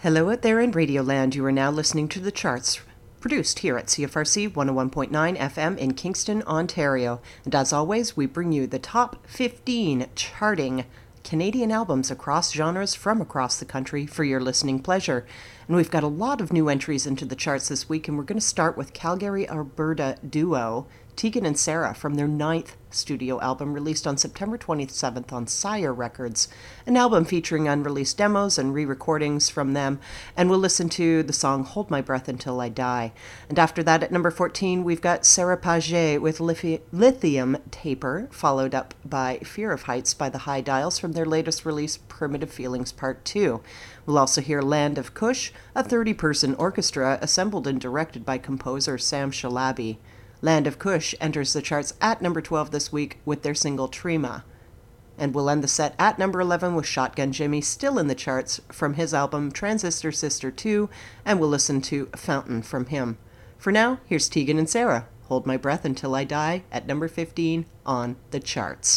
Hello out there in Radioland. You are now listening to The Charts, produced here at CFRC 101.9 FM in Kingston, Ontario. And as always, we bring you the top 15 charting Canadian albums across genres from across the country for your listening pleasure. And we've got a lot of new entries into the charts this week, and we're going to start with Calgary, Alberta duo Tegan and Sara from their 9th studio album released on September 27th on Sire Records, an album featuring unreleased demos and re-recordings from them, and we'll listen to the song Hold My Breath Until I Die. And after that, at number 14, we've got Sarah Page with Lithium Taper, followed up by Fear of Heights by the High Dials from their latest release, Primitive Feelings Part 2. We'll also hear Land of Kush, a 30-person orchestra assembled and directed by composer Sam Shalabi. Land of Kush enters the charts at number 12 this week with their single Trima. And we'll end the set at number 11 with Shotgun Jimmy, still in the charts, from his album Transistor Sister 2, and we'll listen to Fountain from him. For now, here's Tegan and Sara, Hold My Breath Until I Die, at number 15 on the charts.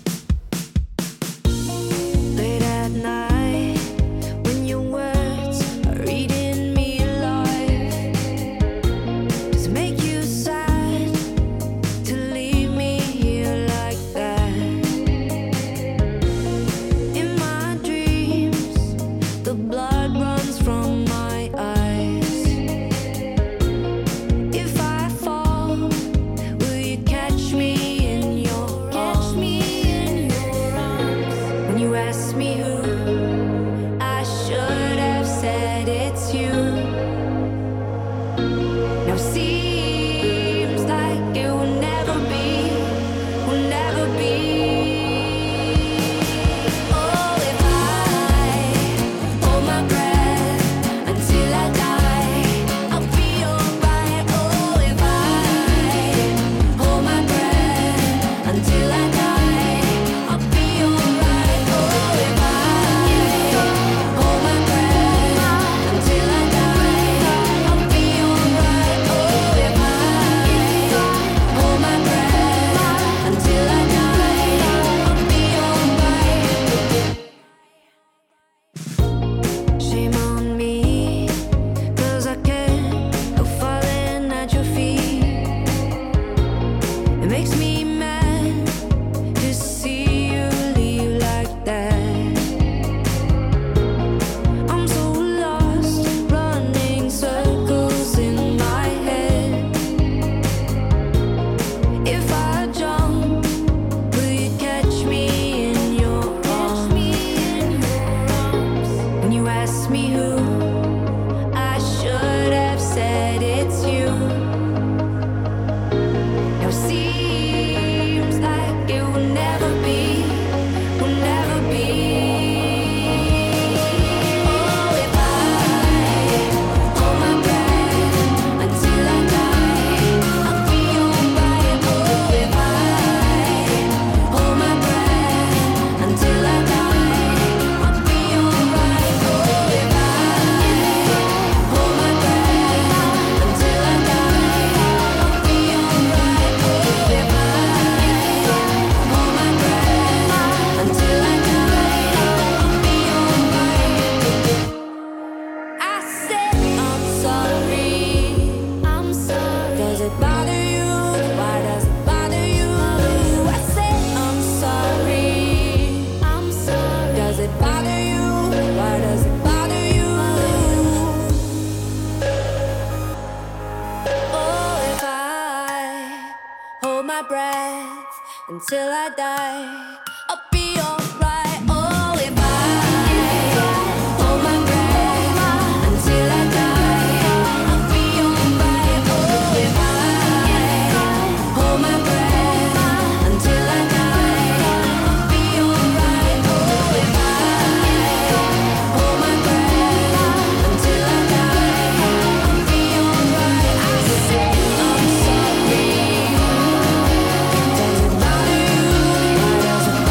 Late at night, when your words are eating me alive, does it make you sad to leave me here like that? In my dreams, the blood runs from my eyes. If I fall, will you catch me in your arms? When you ask me who, I should have said it's you. Now it seems like it will never be, will never be. Oh, if I hold my breath until I die, I'll be alright. Oh, if I hold my breath until I die, I'll be alright. Oh, if I hold my breath until I die, I'll be alright. Oh, if I hold my breath until I die, I'll be alright. Shame on me, 'cause I can't help falling at your feet. It makes me mad to see you leave like that. I'm so lost, running circles in my head. If I jump, will you catch me in your arms? When you ask me who, I should have said it's you. Now it seems like it will never be, will never be. Oh, if I hold my breath until I die, I'll be alright. Oh, if I hold my breath until I die, I'll be alright. Oh, if I hold my breath until I die, I'll be alright. Oh, if I hold my breath until I die, I'll be alright. I said I'm sorry, I'm sorry. Does it bother you? Why does it bother you? I said I'm sorry, I'm sorry. Does it bother you? Why does it bother you? Oh, if I hold my breath until I die, I'll be alright. Oh, if I hold my breath until I die, I'll be alright. Oh, if I hold my breath until I die, I'll be alright. Oh, if I hold my breath until I die, I'll be alright. I said I'm sorry. Does it bother you? Why does it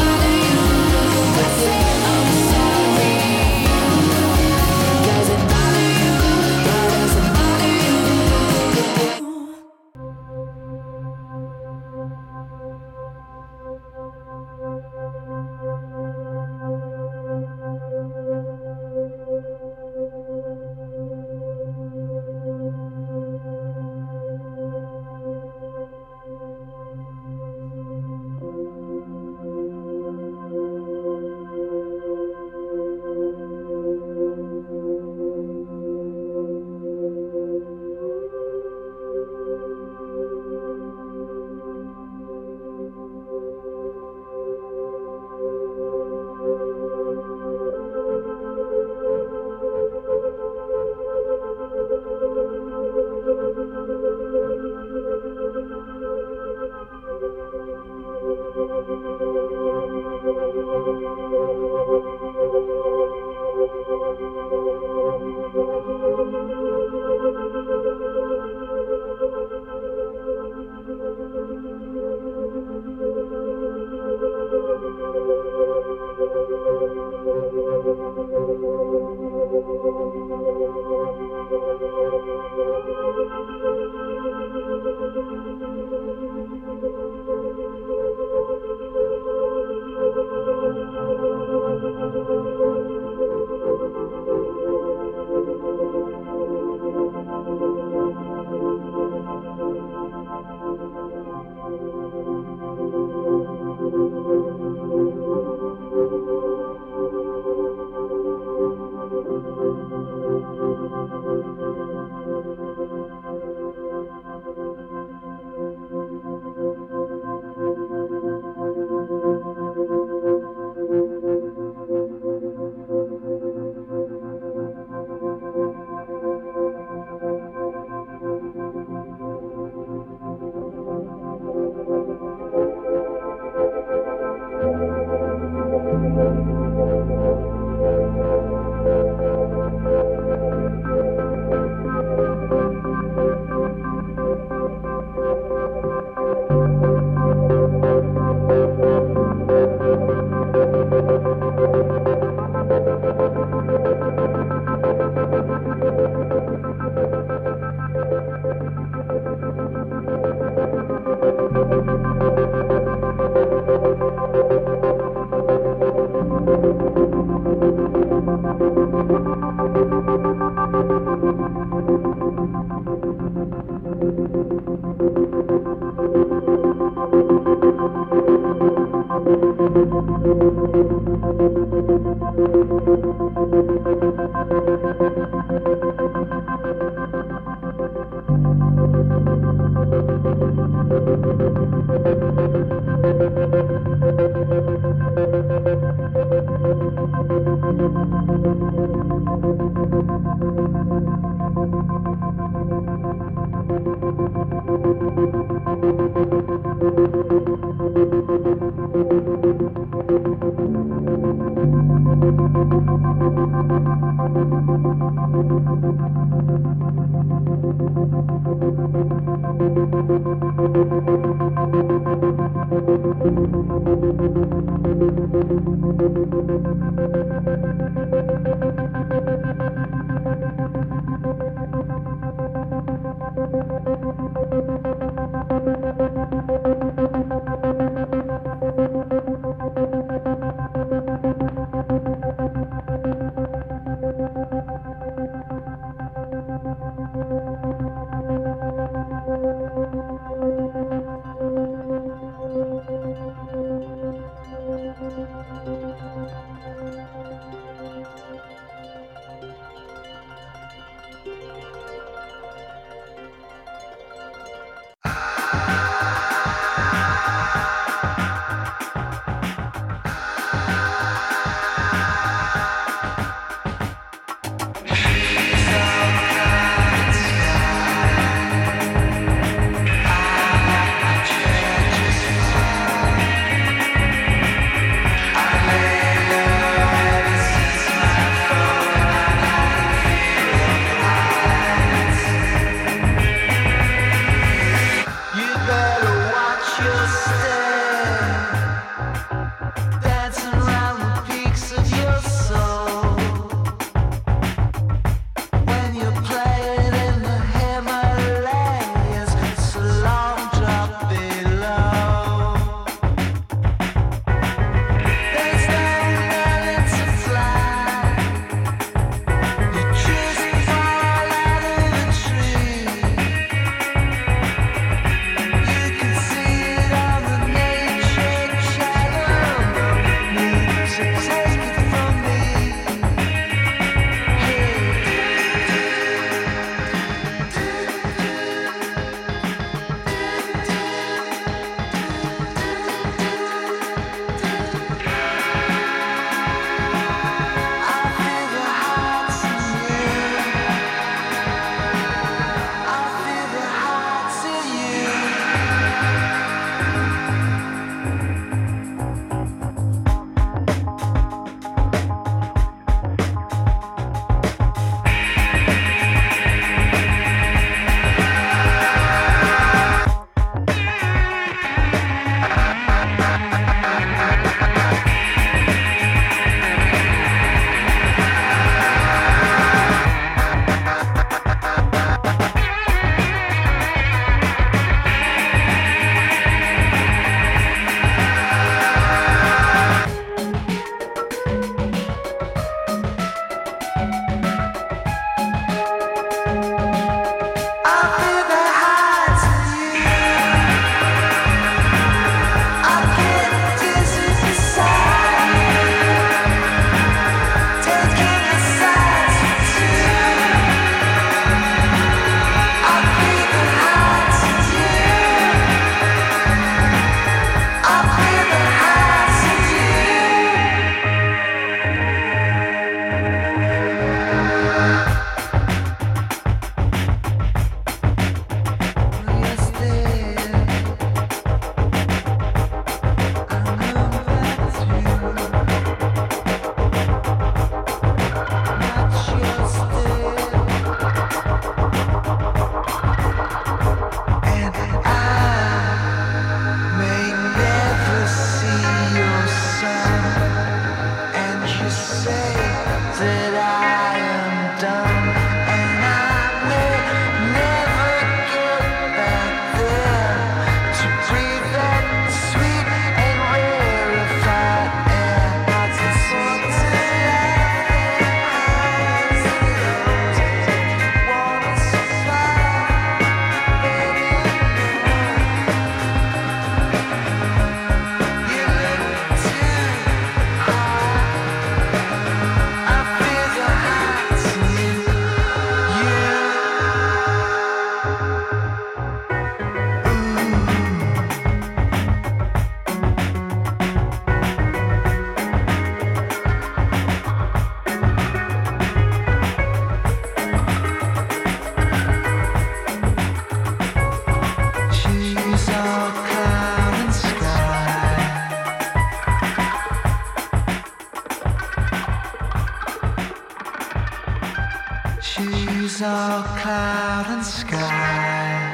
She's all cloud and sky.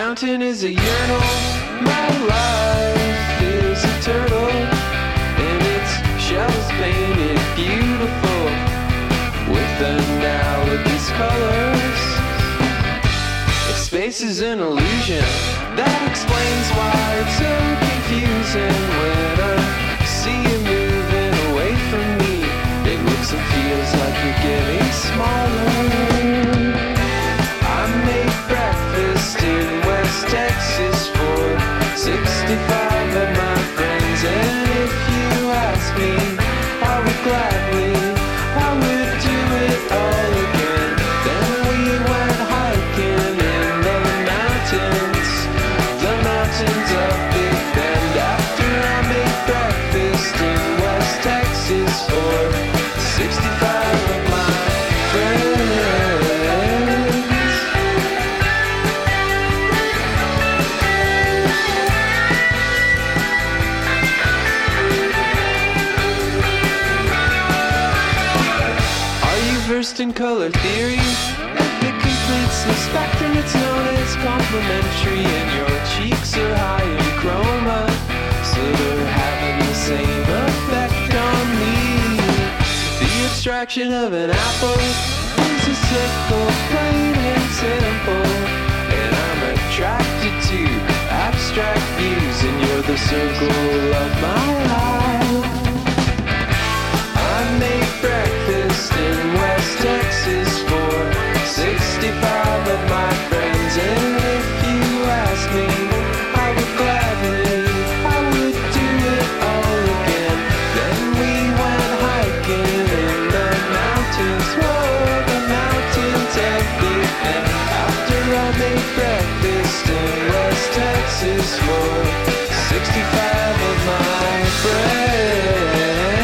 mountain is a urinal. My life is a turtle, and its shell is painted beautiful with analogous colors. Space is an illusion. That explains why it's so confusing when I see you moving away from me. It looks and feels like you're getting smaller. I made breakfast in West Texas for 65 of my friends, and if you ask me, I would gladly, I would do it all again. Then we went hiking in the mountains of Big Bend. After I made breakfast in West Texas for 65 of my friends. Are you versed in color theory? If it completes the spectrum, it's known as complementary, and your cheeks are high in chroma, so they're having the same effect on me. The abstraction of an apple is a circle, plain and simple, and I'm attracted to abstract views, and you're the circle of my life. I made breakfast in West Texas for 65 of my friends, and if you ask me, I would gladly, I would do it all again. Then we went hiking in the mountains, whoa, the mountains of Big Bend. After I made breakfast in West Texas for 65 of my friends.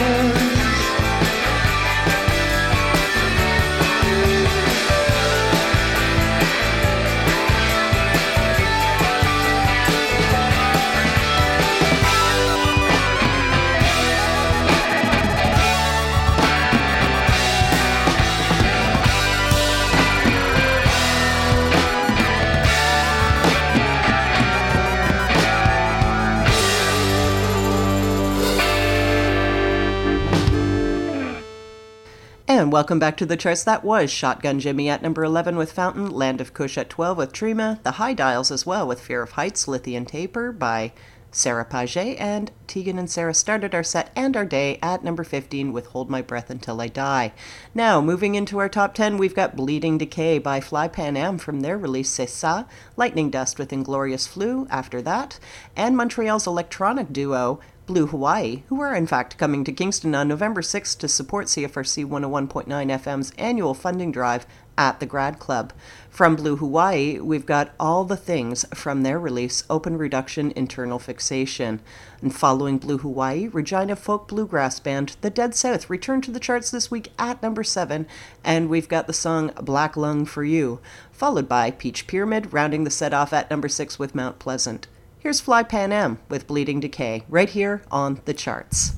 And welcome back to the charts. That was Shotgun Jimmy at number 11 with Fountain, Land of Kush at 12 with Trima, The High Dials as well with Fear of Heights, Lithian Taper by Sarah Paget, and Tegan and Sarah started our set and our day at number 15 with Hold My Breath Until I Die. Now, moving into our top 10, we've got Bleeding Decay by Fly Pan Am from their release C'est Ça, Lightning Dust with Inglorious Flu after that, and Montreal's electronic duo Blue Hawaii, who are in fact coming to Kingston on November 6th to support CFRC 101.9 FM's annual funding drive at the Grad Club. From Blue Hawaii, we've got All the Things from their release, Open Reduction Internal Fixation. And following Blue Hawaii, Regina folk bluegrass band The Dead South returned to the charts this week at number 7, and we've got the song Black Lung for You, followed by Peach Pyramid rounding the set off at number 6 with Mount Pleasant. Here's Fly Pan Am with Bleeding Decay, right here on the charts.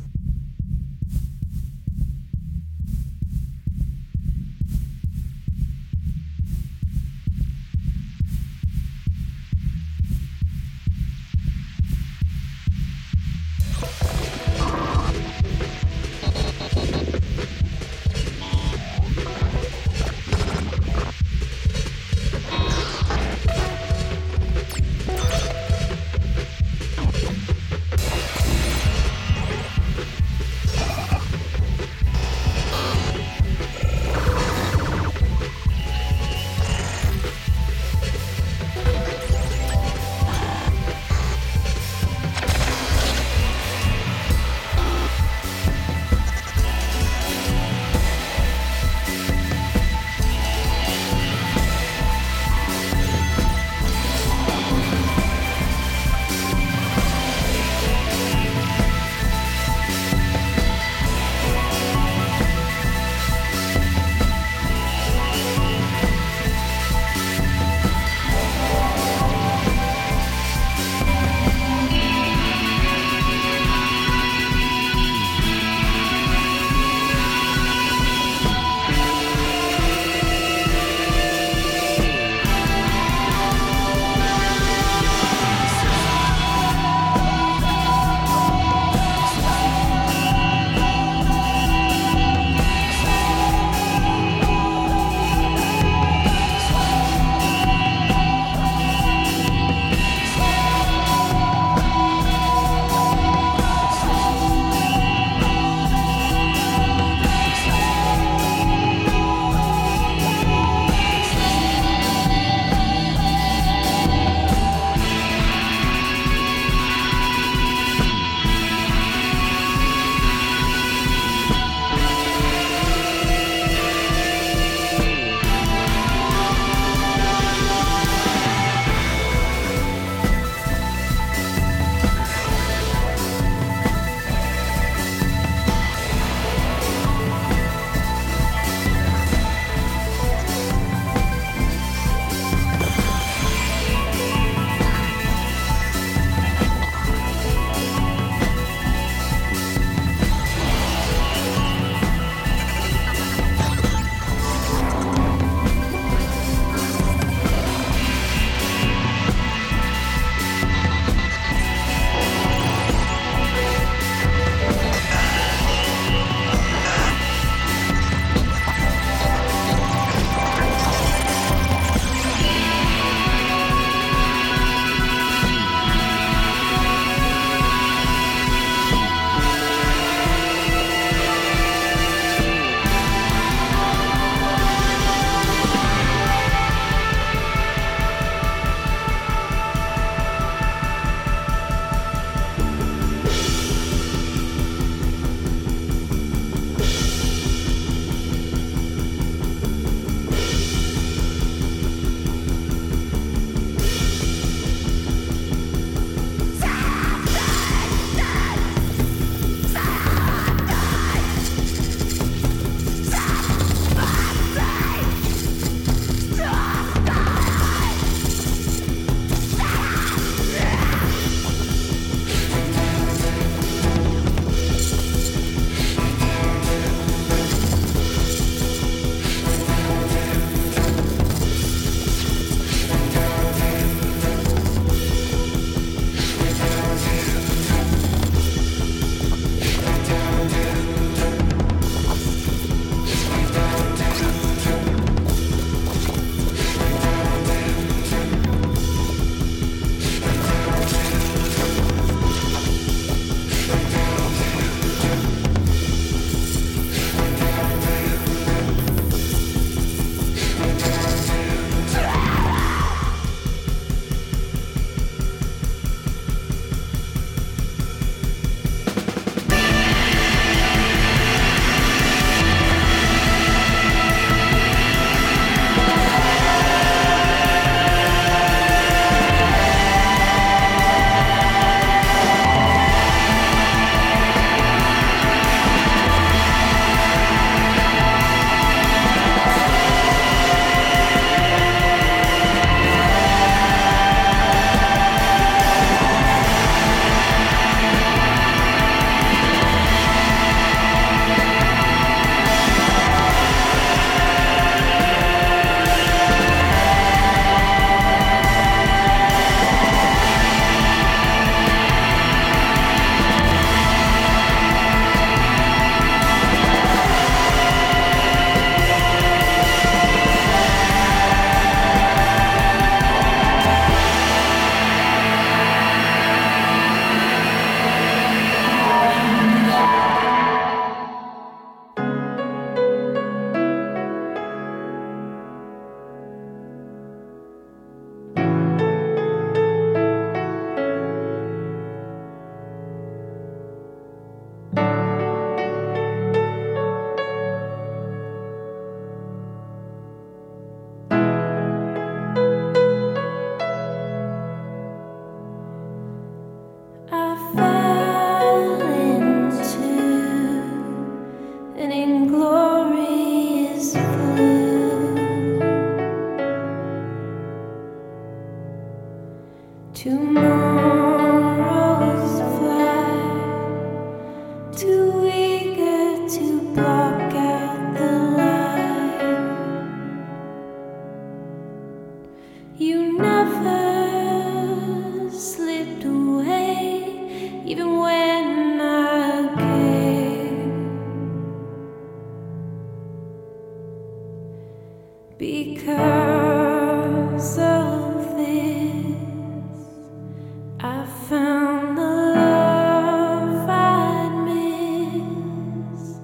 Because of this, I found the love I'd missed.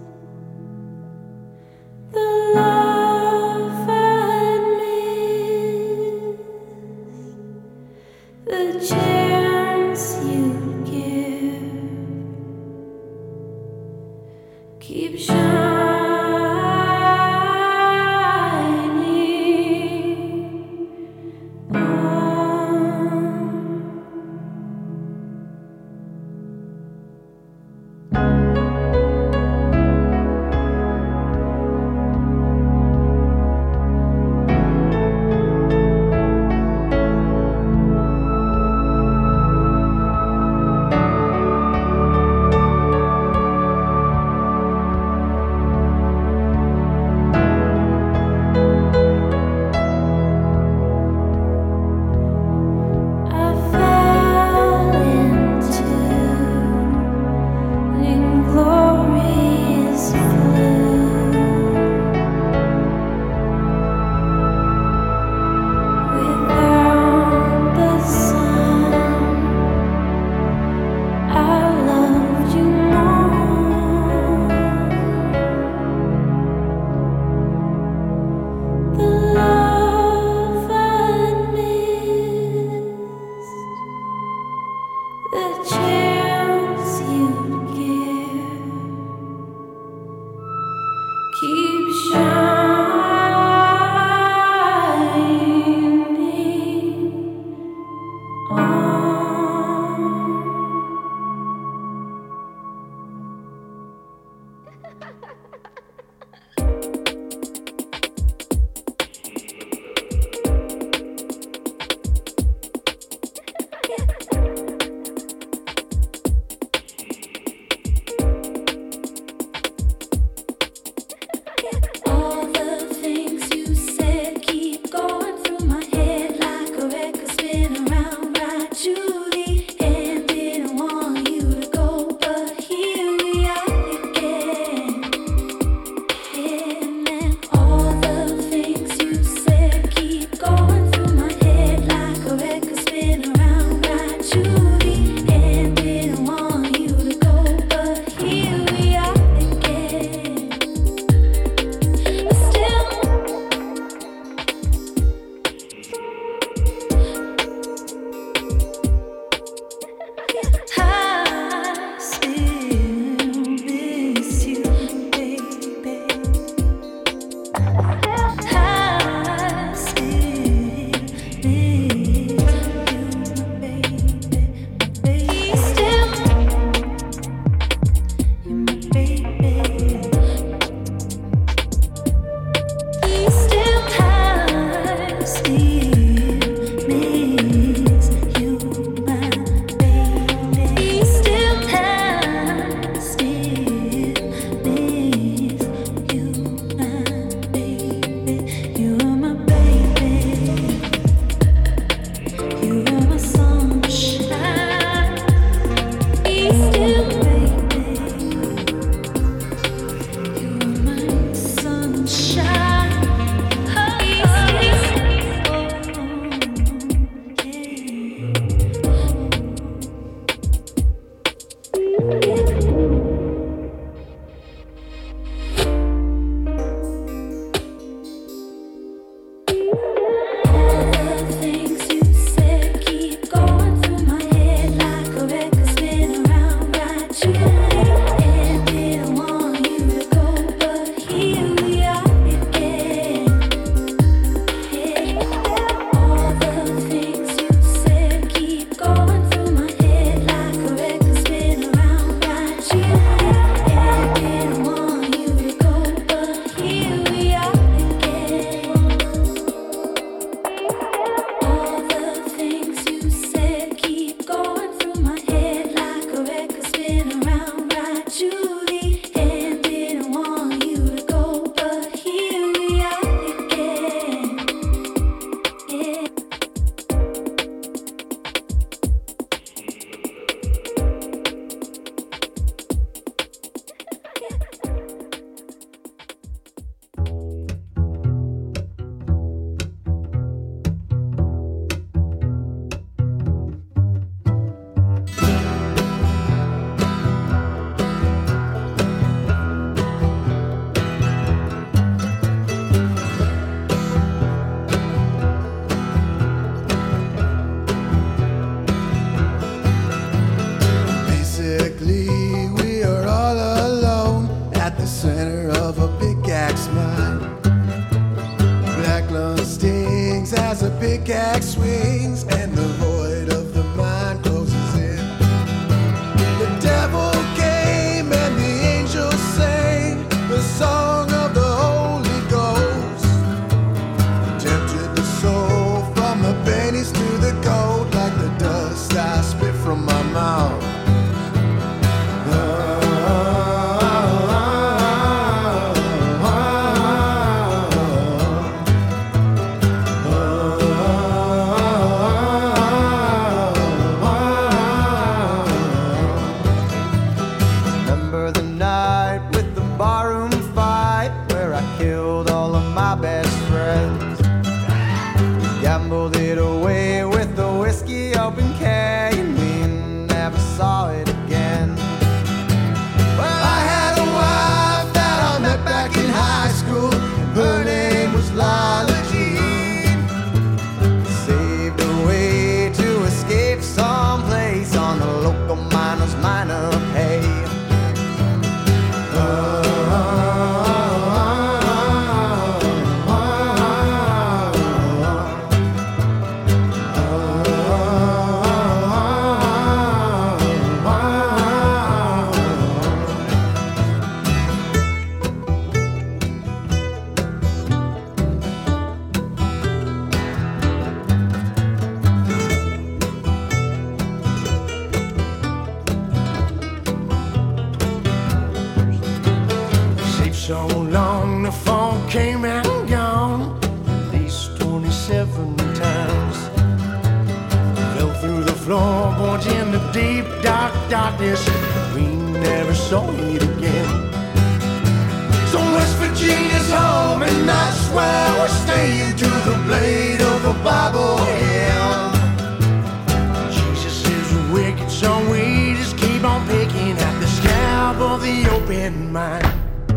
The love I'd missed. The chance you'd give. Keep shining. Keep shining on. pickaxe mine. Black lung stings as a pickaxe swings, and the void of the mind closes in. The devil came and the angels sang the song of the Holy Ghost. Tempted the soul from the pennies to the gold, like the dust I spit from my mouth. Remember the night with the barroom fight, where I killed all of my best friends. Gambled it away with the whiskey open can, and we never saw it again. Well, I had a wife that I met back in high school. Her name was Lila Jean. Saved a way to escape someplace on a local miner's minor pay. Sleep so long, the phone came and gone, at least 27 times. Fell through the floorboards in the deep dark darkness. We never saw it again. So West Virginia's home, and that's where we're staying to the blade of the Bible hymn. Jesus is wicked, so we just keep on picking at the scab of the open mind.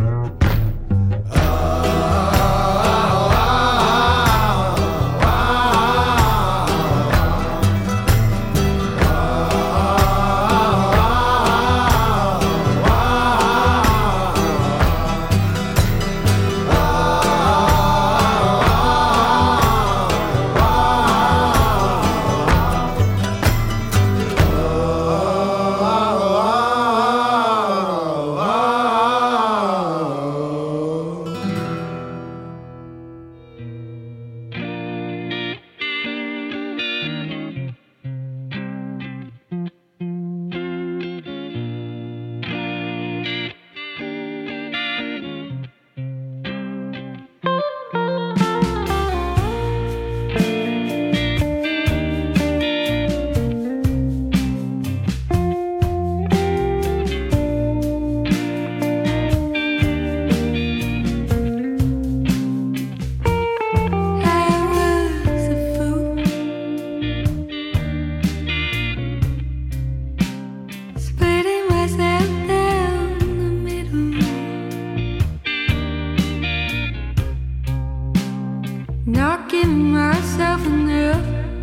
Knocking myself enough,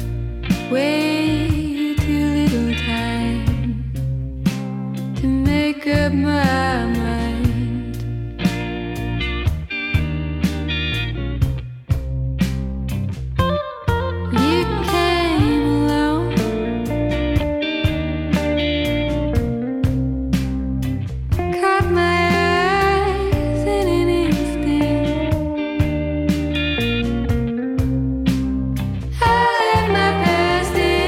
way too little time to make up my mind. You came along, caught my eyes in an instant. I left my past in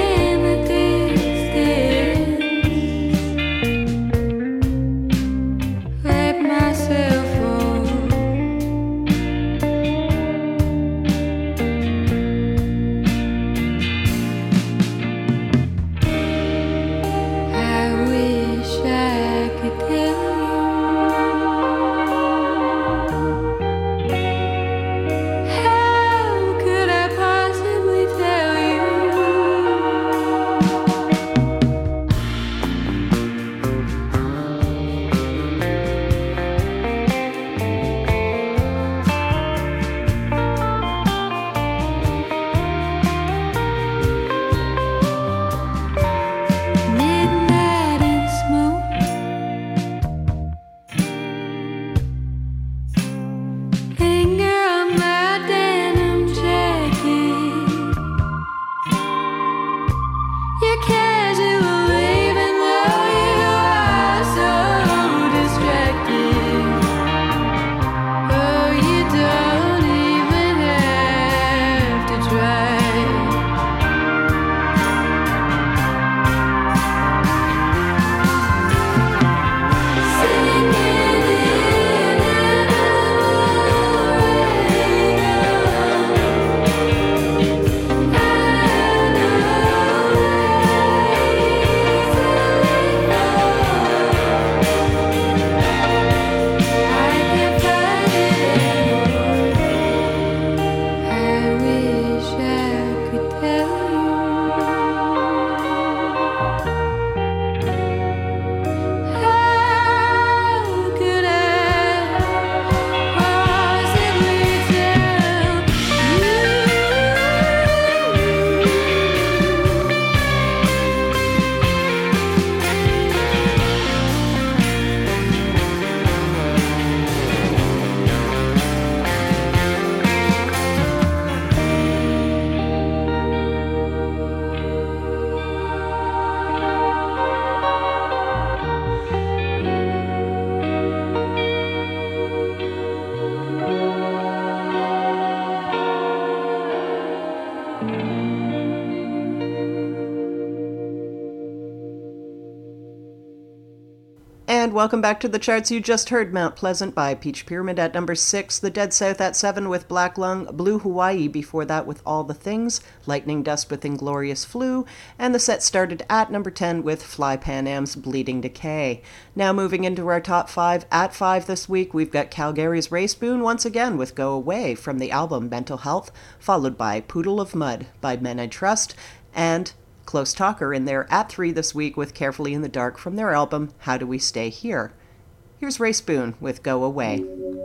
welcome back to the charts. You just heard Mount Pleasant by Peach Pyramid at number 6, The Dead South at 7 with Black Lung, Blue Hawaii before that with All the Things, Lightning Dust with Inglorious Flu, and the set started at number 10 with Fly Pan Am's Bleeding Decay. Now moving into our top 5, at 5 this week, we've got Calgary's Ray Spoon once again with Go Away from the album Mental Health, followed by Poodle of Mud by Men I Trust, and Close Talker in there at 3 this week with Carefully in the Dark from their album How Do We Stay Here. Here's Ray Spoon with Go Away.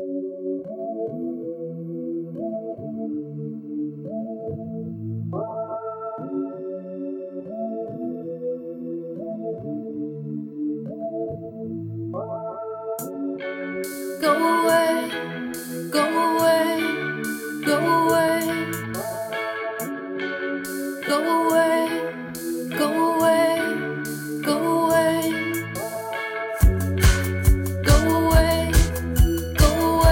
Go away, go away, go away, go away, go away, go away, go away, go away.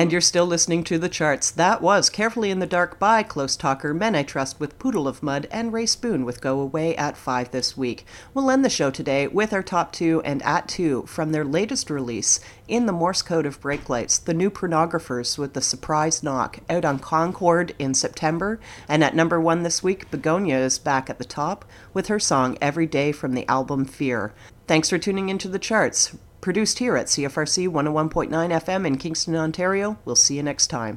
And you're still listening to The Charts. That was Carefully in the Dark by Close Talker, Men I Trust with Poodle of Mud, and Ray Spoon with Go Away at 5 this week. We'll end the show today with our top 2 and at 2 from their latest release, In the Morse Code of Brake Lights, the New Pornographers with The Surprise Knock, out on Concord in September. And at number 1 this week, Begonia is back at the top with her song Every Day from the album Fear. Thanks for tuning into The Charts. Produced here at CFRC 101.9 FM in Kingston, Ontario. We'll see you next time.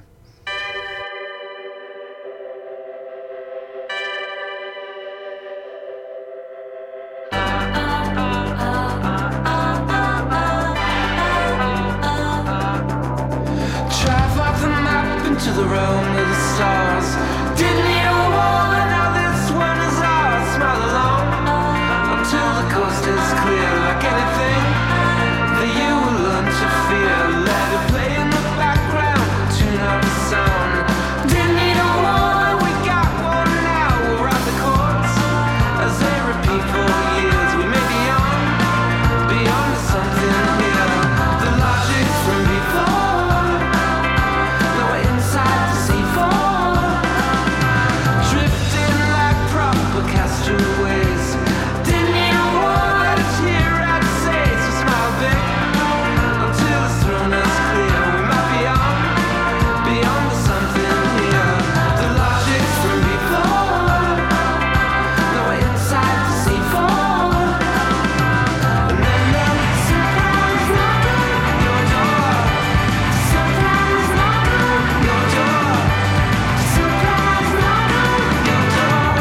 Drive off the map into the realm of the stars. Didn't need a wall, and now this one is ours. Smile along until the coast is clear. Like anything that you will learn to fear, let it play in the background, tune up the sound. Didn't need a wall, we got one now. We'll ride the chords as they repeat for years. We may be beyond something here. The logic from before, now we're inside the C4, drifting like proper castaways. Didn't need a word, it's here I'd say. So smile big until it's thrown us clear. We might be beyond something here. The logic from before, now we're inside the C4. And then surprise knock on your door. Surprise knock on your door. Surprise knock on your door.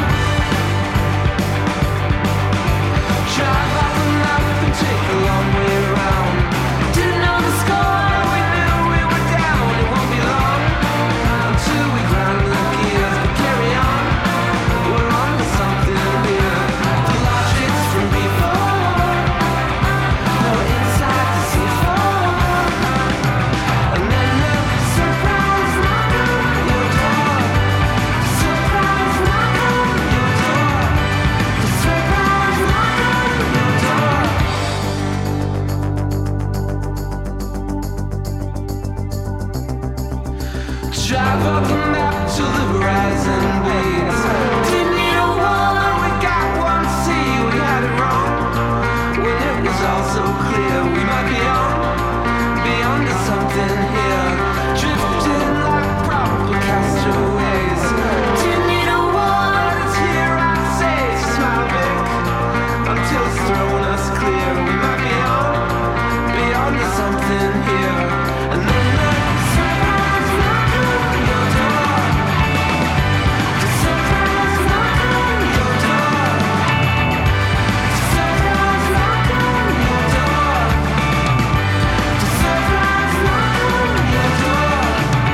Drive off the map and take a long way round. Didn't know the score, we knew we were down. It won't be long until we grind the gears. But carry on, we're on to something here. The logic's from before, now we're inside the C4. And then the surprise knock on your door. Surprise knock on your door. The surprise knock on your door. Drive up the map till the horizon bleeds. Didn't need a wall, we got one sea. We had it wrong when it was all so clear. We might be beyond to something here, drifting like proper castaways. Didn't need a wall, it's here I'd say. So smile big until it's thrown us clear. We might be beyond to something here. And then the surprise knock on your door. The surprise knock on your door. The surprise knock on your door. The surprise knock on your door.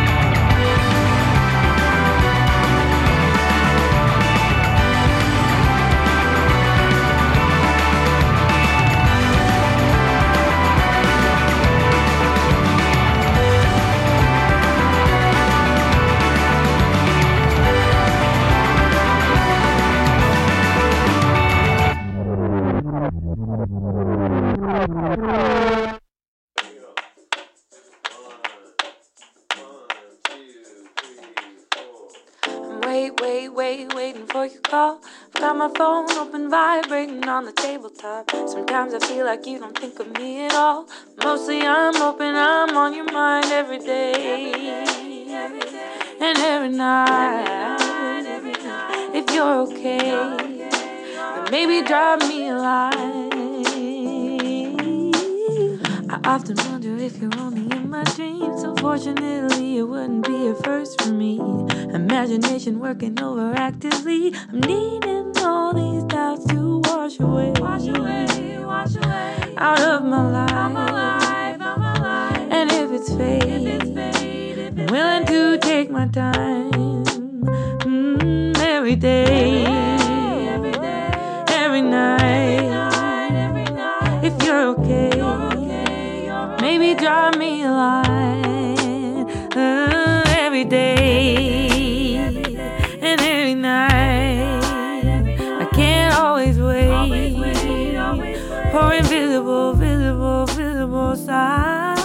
Waiting for your call. I've got my phone open, vibrating on the tabletop. Sometimes I feel like you don't think of me at all. Mostly I'm hoping I'm on your mind every day and every night. If you're okay, then maybe drop me a line. I often wonder if you're only in my dreams. Unfortunately, it wouldn't be a first for me. Imagination working overactively. I'm needing all these doubts to wash away out of my life. And if it's fate, I'm willing to take my time. Every day, every night. If you're okay, maybe drop me a line. Every day and every night. I can't always wait for invisible signs.